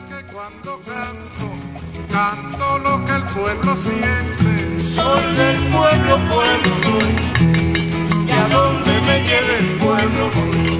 que cuando canto lo que el pueblo siente. Soy del pueblo, pueblo soy, y a donde me lleve el pueblo voy.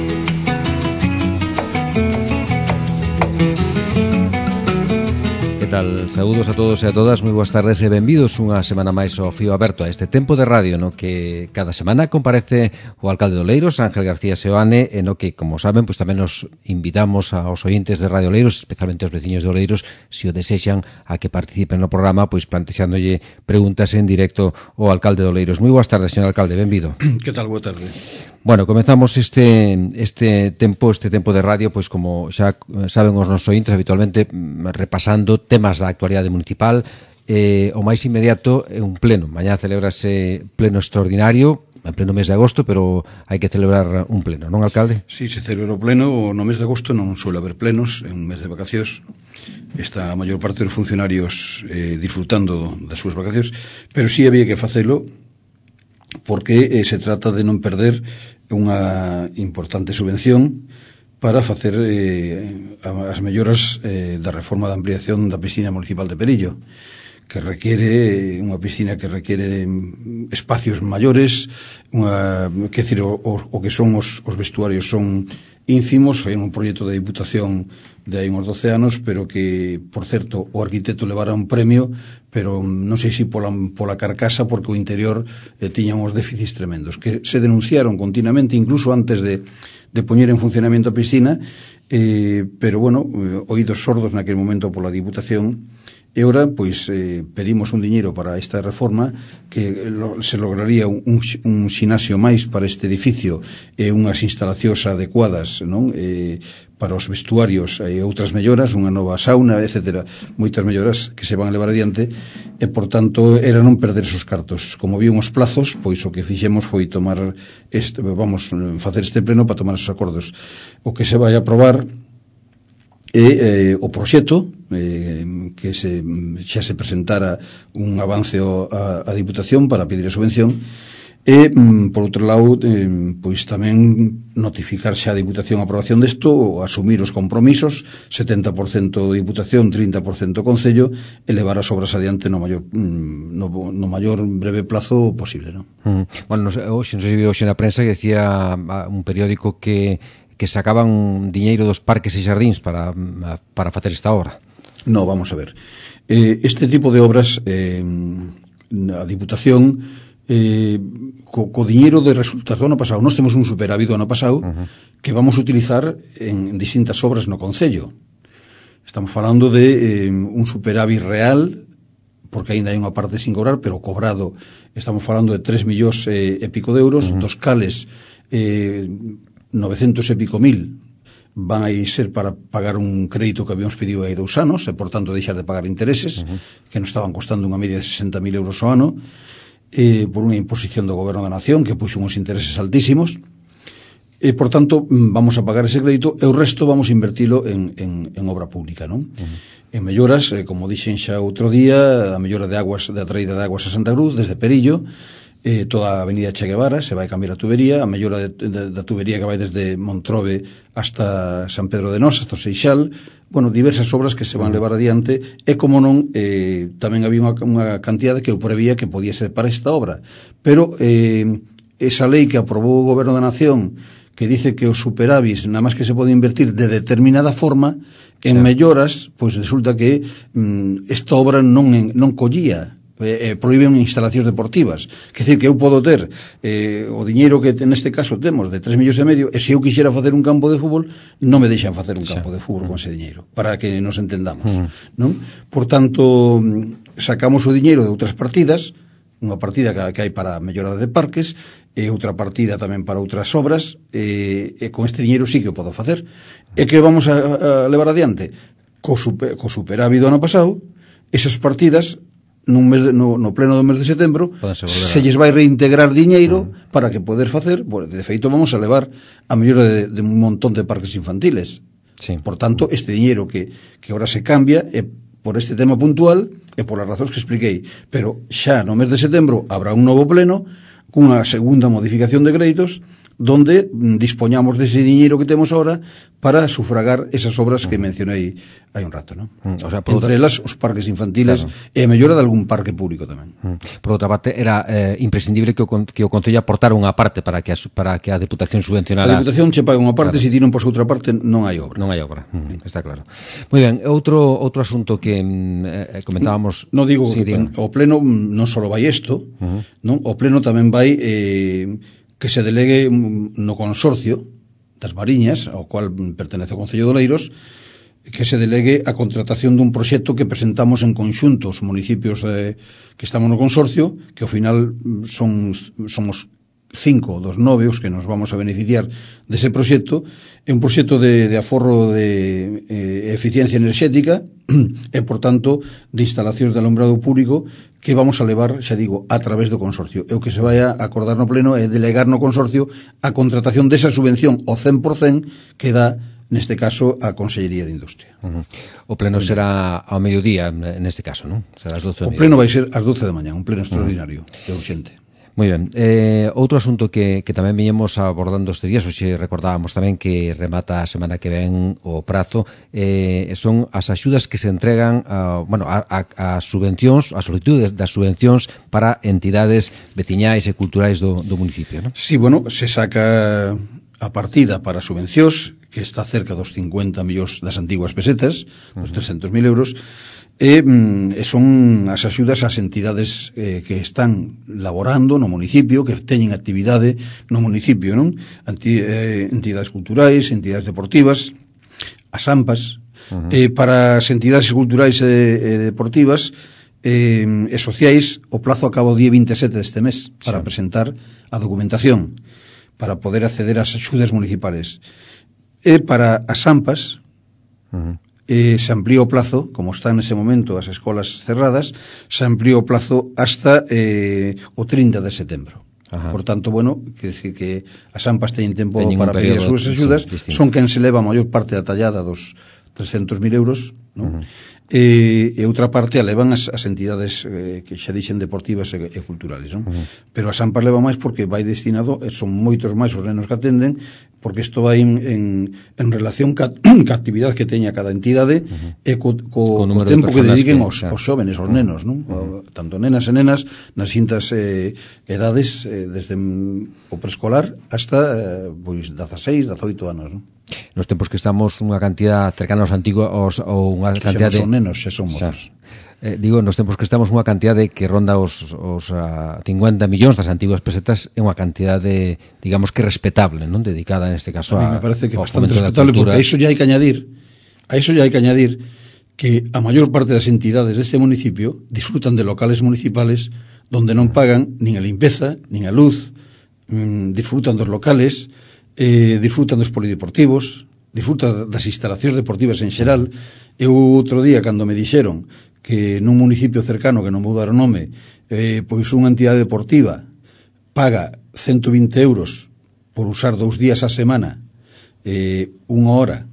Que tal? Saúdos a todos e a todas, moi boas tardes e benvidos unha semana máis ao Fío Aberto, a este tempo de radio no que cada semana comparece o alcalde de Oleiros, Ángel García Seoane, e no que, como saben, pues tamén nos invitamos aos ointes de Radio Oleiros, especialmente aos veciños de Oleiros, se o desexan, a que participen no programa, pois plantexándolle preguntas en directo ao alcalde de Oleiros. Moi boas tardes, señor alcalde, benvido. Que tal? Boa tarde. Bueno, comenzamos este tempo de radio, pois como xa saben os nosos ointes, habitualmente repasando temas da actualidade municipal. O máis inmediato é un pleno. Mañá celebrase pleno extraordinario, en pleno mes de agosto, pero hai que celebrar un pleno, non, alcalde? Sí, se celebra o pleno. No mes de agosto non suele haber plenos, é un mes de vacacións. Está a maior parte dos funcionarios disfrutando das súas vacacións, pero sí había que facelo porque se trata de non perder unha importante subvención para facer as melloras da reforma da ampliación da piscina municipal de Perillo, que requiere unha piscina que requiere espacios maiores, que decir, o que son os vestuarios son ínfimos. Foi un proxecto da Diputación de hai uns 12 anos, pero que, por certo, o arquitecto levara un premio, pero non sei se pola carcasa, porque o interior tiña uns déficits tremendos, que se denunciaron continuamente, incluso antes de poñer en funcionamento a piscina, pero, bueno, oídos sordos naquele momento pola Diputación. E ora, pois, pedimos un diñeiro para esta reforma, que se lograría un xinasio máis para este edificio e unhas instalacións adecuadas, non? Para os vestuarios e outras melloras, unha nova sauna, etcétera, moitas melloras que se van a levar adiante, e, por tanto, era non perder esos cartos. Como vi uns plazos, pois o que fixemos foi facer este pleno para tomar esos acordos. O que se vai aprobar o proxecto, que xa se presentara un avance a Diputación para pedir a subvención, e, por outro lado, pois tamén notificar xa a Diputación a aprobación desto, ou asumir os compromisos, 70% Diputación, 30% Concello, e levar as obras adiante no maior breve plazo posible, non? Bueno, hoxe non se viu hoxe na prensa que decía un periódico que sacaban diñeiro dos parques e xardíns para facer esta obra. No, vamos a ver. Este tipo de obras, a Diputación, co diñeiro de resultas do ano pasado, nós temos un superávit do ano pasado que vamos a utilizar en distintas obras no Concello. Estamos falando de un superávit real, porque ainda hai unha parte sin cobrar, pero cobrado, estamos falando de 3 millóns e pico de euros, dos cales 900 e pico mil van a ser para pagar un crédito que habíamos pedido hai 2 anos, e, por tanto, deixar de pagar intereses, que nos estaban costando unha media de 60.000 euros ao ano, por unha imposición do Goberno da Nación que puxo uns intereses altísimos, e, por tanto, vamos a pagar ese crédito, e o resto vamos a invertilo en obra pública, non? En melloras, como dixen xa outro día, a mellora de aguas, da traída de aguas a Santa Cruz, desde Perillo, toda a avenida Che Guevara, se vai cambiar a tubería, a mellora da tubería que vai desde Montrobe hasta San Pedro de Nos, hasta o Seixal, bueno, diversas obras que se van levar adiante, e, como non, tamén había unha cantidade que eu prevía que podía ser para esta obra, pero esa lei que aprobou o Goberno da Nación, que dice que os superávis nada máis que se pode invertir de determinada forma en melloras, pois resulta que esta obra non collía, prohíben instalacións deportivas. Quer dizer que eu podo ter o diñeiro que neste caso temos de 3 millóns e medio, e se eu quixera facer un campo de fútbol, non me deixan facer un campo de fútbol con ese diñeiro, para que nos entendamos, non? Por tanto, sacamos o diñeiro de outras partidas, unha partida que hai para mellorar de parques, e outra partida tamén para outras obras, e con este diñeiro sí que o podo facer. E que vamos a levar adiante? Co superávit do ano pasado, esas partidas no pleno do mes de setembro se lles vai reintegrar diñeiro para que poder facer, de feito vamos a levar a mellora de un montón de parques infantiles. Por tanto, este diñeiro que ahora se cambia é por este tema puntual e por as razóns que expliquei, pero xa no mes de setembro habrá un novo pleno cunha segunda modificación de créditos donde dispoñamos dese diñeiro que temos ahora para sufragar esas obras que mencionei hai un rato, non? O sea, entre elas os parques infantiles, claro, e a mellora de algún parque público tamén. Por outra parte, era imprescindible que o Concello aportara unha parte para que a Deputación subvencionara. A Deputación che paga unha parte, claro, se ti non pos outra parte non hai obra. Non hai obra, está claro. Moi ben, outro asunto que comentábamos. Non digo sí, que o Pleno non só vai isto, non? O Pleno tamén vai que se delegue no consorcio das Mariñas, ao cual pertenece o Concello de Oleiros, que se delegue a contratación dun proxecto que presentamos en conxunto os municipios que estamos no consorcio, que ao final somos 5 dos 9 os que nos vamos a beneficiar dese proxecto. É un proxecto de aforro de eficiencia enerxética e, por tanto, de instalacións de alumbrado público que vamos a levar, xa digo, a través do consorcio. E o que se vai a acordar no Pleno é delegar no consorcio a contratación desa subvención ao 100% que dá, neste caso, a Consellería de Industria. O Pleno será ao mediodía, neste caso, non? Será ás 12 da O Pleno vai ser ás 12 da mañá, un Pleno extraordinario e urxente. Moi ben. Outro asunto que tamén viñemos abordando este día, hoxe recordábamos tamén que remata a semana que ven o prazo, son as axudas que se entregan a subvencións, as solicitudes das subvencións para entidades veciñais e culturais do municipio, non? Sí, bueno, se saca a partida para subvencións, que está cerca dos 50 millóns das antiguas pesetas, dos 300.000 euros, e son as axudas ás entidades que están laborando no municipio, que teñen actividade no municipio, non? Entidades culturais, entidades deportivas, as AMPAs. Para as entidades culturais e deportivas e sociais, o plazo acaba o día 27 deste mes para presentar a documentación para poder acceder ás axudas municipales. E para as AMPAs se amplía o plazo, como están nese momento as escolas cerradas, se amplía o plazo hasta o 30 de setembro. Por tanto, bueno, que as AMPAs teñen tempo para pedir as súas axudas, son quen se leva a maior parte da tallada dos 300.000 euros, non? E outra parte a levan as entidades que xa dixen deportivas e culturales, non? Pero as AMPAs leva máis porque vai destinado, son moitos máis os nenos que atenden, porque isto vai en relación ca actividade que teña cada entidade e co tempo que dediquen os xóvenes, os nenos, non? Tanto nenas e nenas nas distintas edades, desde o preescolar hasta 16, 18 anos, non? Nos tempos que estamos unha cantidad cercana aos antigos ou unha cantidad de... Xa non son nenos, xa son mozos. Digo, nos tempos que estamos unha cantidad de que ronda os 50 millóns das antiguas pesetas é unha cantidad de, digamos que respetable, non? Dedicada neste caso a mí me parece que é bastante respetable, porque a iso ya hai que añadir que a maior parte das entidades deste municipio disfrutan de locales municipales donde non pagan nin a limpeza, nin a luz, disfrutan dos locales, disfrutan dos polideportivos, disfrutan das instalacións deportivas en xeral. Eu outro día, cando me dixeron que nun municipio cercano, que non vou dar o nome, pois unha entidade deportiva paga 120 euros por usar 2 días a semana unha hora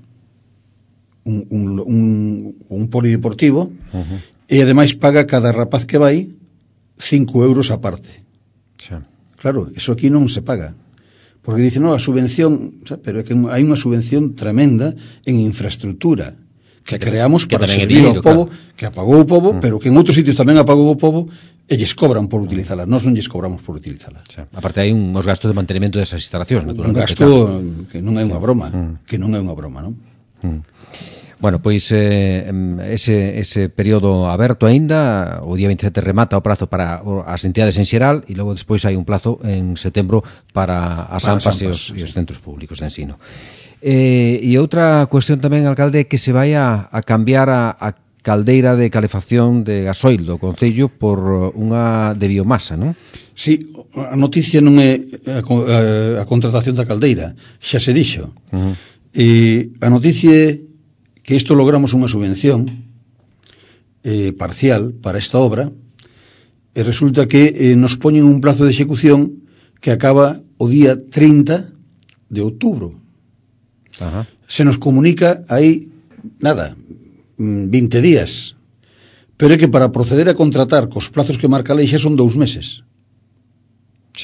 un polideportivo, e ademais paga cada rapaz que vai 5 euros aparte. Claro, eso aquí non se paga, porque dicen, no, a subvención, pero é que hai unha subvención tremenda en infraestructura que creamos para servir ao povo, que apagou o povo, pero que en outros sitios tamén apagou o povo, e lles cobran por utilizala. Nós non lles cobramos por utilizala. Aparte hai uns gastos de mantenimento desas instalacións, naturalmente. Un gasto que non é unha broma, non? Bueno, pois ese período aberto aínda, o día 27 remata o prazo para as entidades en xeral, e logo despois hai un plazo en setembro para as AMPAs e os centros públicos de ensino. E outra cuestión tamén, alcalde, que se vai a cambiar a caldeira de calefacción de gasoil do Concello por unha de biomasa, non? Sí, a noticia non é a contratación da caldeira, xa se dixo. E a noticia é que isto logramos unha subvención parcial para esta obra, e resulta que nos poñen un plazo de execución que acaba o día 30 de outubro. Se nos comunica aí, nada, 20 días, pero é que para proceder a contratar cos plazos que marca a lei xa son 2 meses. E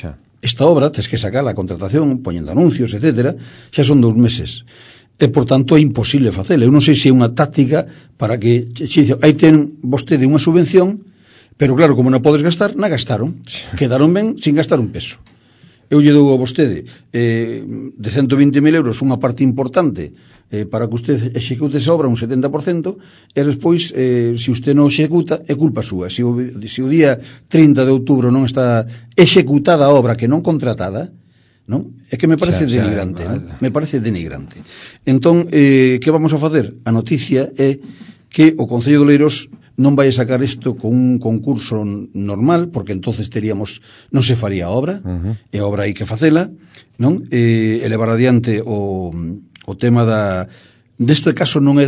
esta obra tes que sacar a contratación, poñendo anuncios, etcétera, xa son 2 meses. E, por tanto, é imposible facela. Eu non sei se é unha táctica para que, aí ten vostede unha subvención, pero claro, como non podes gastar, na gastaron. Quedaron ben sin gastar un peso. Eu lle dou a vostede de 120.000 euros unha parte importante para que usted execute esa obra un 70%, e despois, se usted non executa, é culpa súa. Se o día 30 de outubro non está executada a obra que non contratada, non? É que me parece denigrante, non? Me parece denigrante. Entón, que vamos a facer? A noticia é que o Concello de Oleiros non vai a sacar isto con un concurso normal, porque entonces non se faría a obra, e a obra hai que facela, non? Elevar adiante o tema neste caso non é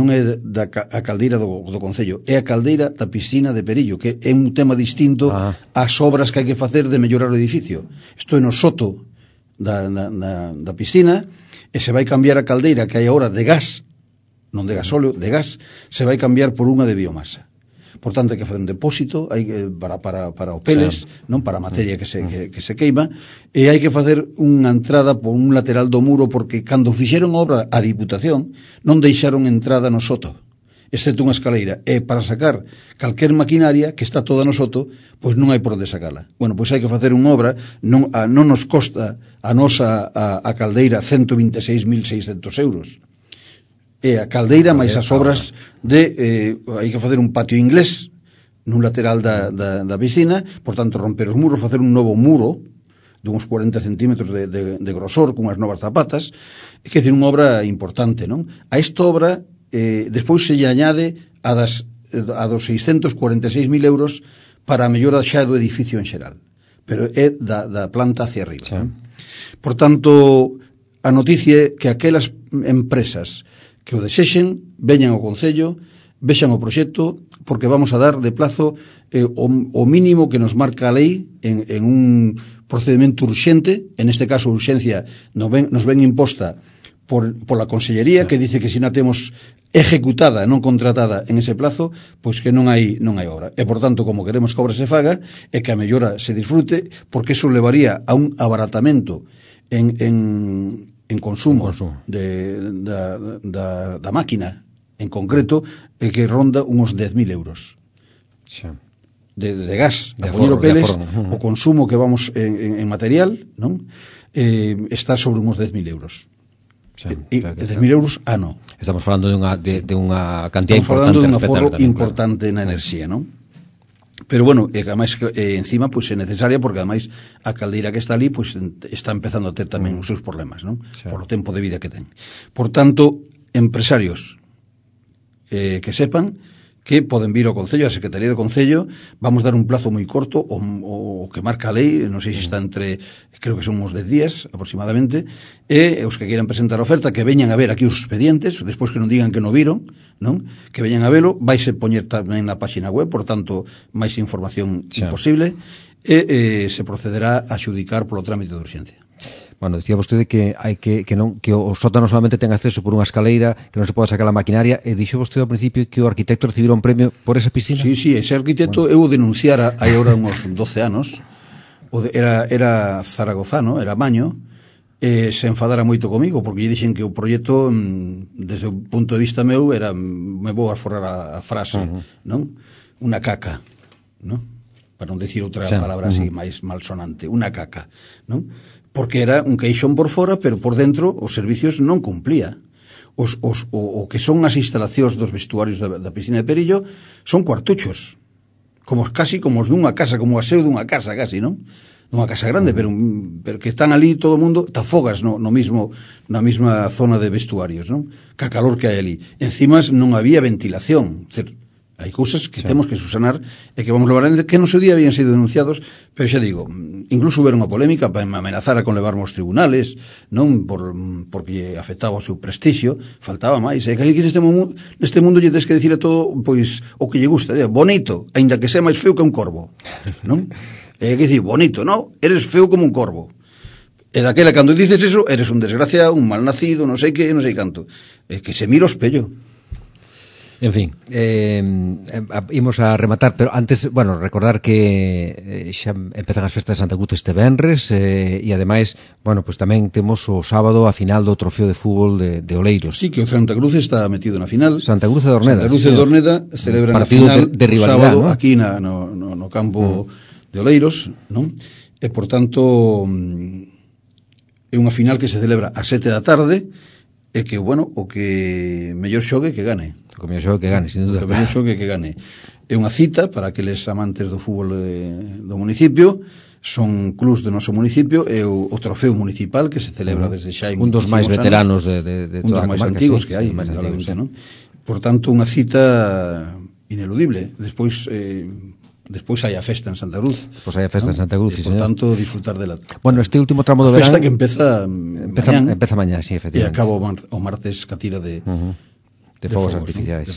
a caldeira do Concello, é a caldeira da piscina de Perillo, que é un tema distinto ás obras que hai que facer de mellorar o edificio. Isto é no soto da piscina, e se vai cambiar a caldeira que hai agora de gas, non de gasóleo, de gas, se vai cambiar por unha de biomasa. Por tanto, hai que fazer un depósito para o peles, non para a materia que se queima, e hai que facer unha entrada por un lateral do muro, porque cando fixeron a obra a Diputación non deixaron entrada no soto, excepto unha escaleira, e para sacar calquer maquinaria que está toda no soto, pois non hai por onde sacala. Bueno, pois hai que facer unha obra, non nos costa a nosa a caldeira 126.600 euros. É a caldeira máis as obras hai que facer un patio inglés nun lateral da piscina, por tanto romper os muros, facer un novo muro de uns 40 centímetros de grosor, con as novas zapatas. É que decir, unha obra importante, non? A esta obra despois se lle añade a dos 646.000 euros para a mellora xa do edificio en xeral, pero é da planta hacia arriba, non? Por tanto, a noticia é que aquelas empresas que o desexen, veñan ao Concello, vexan o proxecto, porque vamos a dar de plazo o mínimo que nos marca a lei en un procedimento urxente. En este caso, a urxencia nos ven imposta por la Consellería, que dice que se non temos ejecutada, non contratada en ese plazo, pois que non hai obra. E, por tanto, como queremos que a obra se faga, e que a mellora se disfrute, porque eso levaría a un abaratamento en consumo da máquina en concreto, que ronda uns 10.000 euros de gas a poñer o peles. O consumo que vamos en material, non? Está sobre uns 10.000 euros. 10.000 euros ano. Estamos falando de unha cantidad importante. Estamos falando de un aforro importante na enerxía, non? Pero bueno, e ademais encima pois é necesaria, porque ademais a caldeira que está ali pois está empezando a ter tamén os seus problemas, non? Por o tempo de vida que ten. Por tanto, empresarios que sepan que poden vir ao Concello, a Secretaría do Concello. Vamos dar un plazo moi corto, o que marca a lei, non sei se está entre, creo que son uns 10 días aproximadamente, e os que queiran presentar a oferta, que veñan a ver aquí os expedientes, despois que non digan que non viron, non? Que veñan a velo, vaise poñer tamén na página web, por tanto, máis información imposible, e se procederá a xudicar polo trámite de urxencia. Bueno, decía vostede que hai que o sótano solamente ten acceso por unha escaleira, que non se pode sacar a maquinaria, e dixo vostede ao principio que o arquitecto recibira un premio por esa piscina. Sí, ese arquitecto eu o denunciara hai agora uns 12 anos, era zaragozano, era maño, se enfadara moito comigo, porque lle dixen que o proxecto, desde o punto de vista meu, me vou a forrar a frase, non? Unha caca, non? Para non dicir outra palabra así máis malsonante, unha caca, non? Porque era un queixón por fora, pero por dentro os servicios non cumplía. O que son as instalacións dos vestuarios da piscina de Perillo son cuartuchos, casi como os dunha casa, como o aseo dunha casa, casi, non? Dunha casa grande, pero que están ali todo o mundo tafogas na mesma zona de vestuarios, non? Ca calor que hai ali. Encima non había ventilación. Hai cousas que temos que subsanar e que vamos levar a que no seu día habían sido denunciados, pero xa digo, incluso houve unha polémica para amenazar con levarmos tribunales, non porque afectaba o seu prestixio, faltaba máis. É que aquí neste mundo lle tens que dicir a todo pois o que lle gusta, bonito, aínda que sea máis feo que un corvo, non? É que dicir, bonito, non? Eres feo como un corvo. E daquela, cando dices eso, eres un desgraciado, un malnacido, non sei que, non sei canto. É que se mira o espello. En fin, imos a rematar, pero antes, bueno, recordar que xa empezan as festas de Santa Cruz este venres e ademais, bueno, pues tamén temos o sábado a final do trofeo de fútbol de Oleiros. Sí, que o Santa Cruz está metido na final. Santa Cruz de Dorneda. Santa Cruz de Dorneda celebran a final de rivalidade, sábado, ¿no? aquí no campo de Oleiros, non? E, por tanto, é unha final que se celebra a 7 da tarde e que, bueno, o que mellor xogue que gane. O mellor xogue que gane, sin dúda. O mellor xogue que gane. É unha cita para aqueles amantes do fútbol do municipio, son clubs do noso municipio, e o trofeo municipal que se celebra desde xa un dos máis veteranos de un toda a dos máis comarca, antigos sí, que hai, indudablemente, non? Por tanto, unha cita ineludible. Despois hai a festa en Santa Cruz. Pois hai a festa en Santa Cruz, sí, por señor. tanto, disfrutar dela. Bueno, este último tramo do verán... A festa que empeza mañá, sí, efectivamente. E acaba o martes ca tira de fogos artificiais.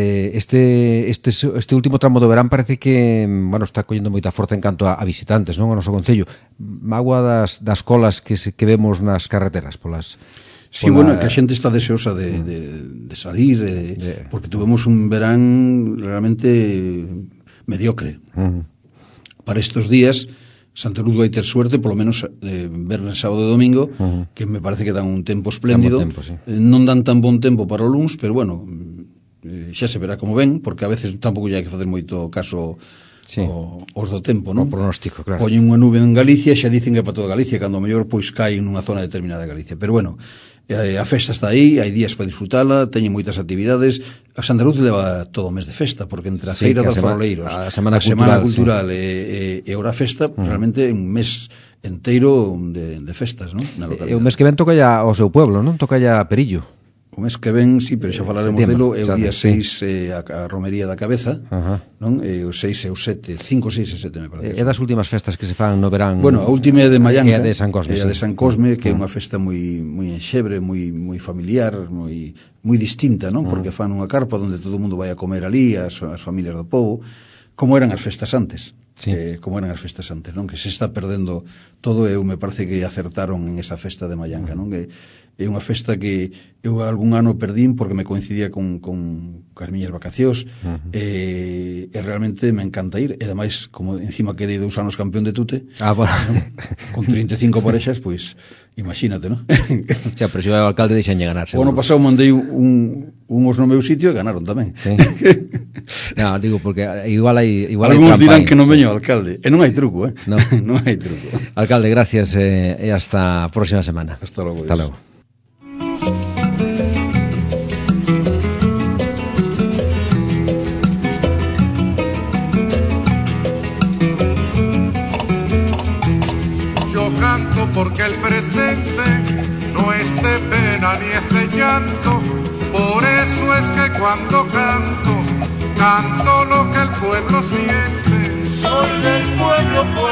Este último tramo do verán parece que, bueno, está collendo moita forza en canto a visitantes, non? O noso concello. Mágoa das colas que vemos nas carreteras polas... Sí, bueno, que a xente está deseosa de salir, porque tuvemos un verán realmente mediocre. Para estos días Santa Cruz vai ter suerte, polo menos vernes, sábado e domingo, que me parece que dan un tempo espléndido. Sí. Non dan tan bon tempo para o luns, pero bueno, xa se verá como ven, porque a veces tampouco hai que facer moito caso os do tempo, non? O pronóstico, claro. Poñen unha nube en Galicia, xa dicen que é para toda Galicia, cando o mellor pois cae nunha zona determinada de Galicia. Pero bueno, a festa está aí, hai días para disfrutala, teñen moitas actividades. A Santa Cruz leva todo o mes de festa, porque entre a feira dos faroleiros, a Semana Cultural e hora festa, realmente é un mes enteiro de festas, non? Na localidade. E o mes que ven toca ya ao seu pueblo, non? Toca ya Perillo. O mes que ven, sí, pero xa falaremos delo, é o día 6 a romería da cabeza, non? E o 6 e o 7, 5, 6 e 7 me parece. É das últimas festas que se fan no verán. Bueno, a última é de Mallanca, é a de San Cosme, é a de San Cosme, que é unha festa moi enxebre, moi familiar, moi distinta, non? Porque fan unha carpa onde todo o mundo vai a comer ali, as familias do povo, como eran as festas antes. Como eran as festas antes, non? Que se está perdendo todo, eu me parece que acertaron en esa festa de Mallanca, non? Que é unha festa que eu algún ano perdín porque me coincidía con as miñas vacacións, e realmente me encanta ir, e ademais, como encima quedei 2 anos campeón de tute, bueno. Con 35 parexas, pois imagínate, non? Xa, pero se vai o alcalde deixanlle ganar. O ano pasado mandei unhos no meu sitio e ganaron tamén. Sí. No, digo, porque igual hai algúns dirán que non veño o alcalde, e non hai truco, No. Non hai truco. Alcalde, gracias, e hasta a próxima semana. Hasta logo. Hasta logo. Yo canto porque el presente no es de pena ni es de llanto, por eso es que cuando canto lo que el pueblo siente. Soy del pueblo.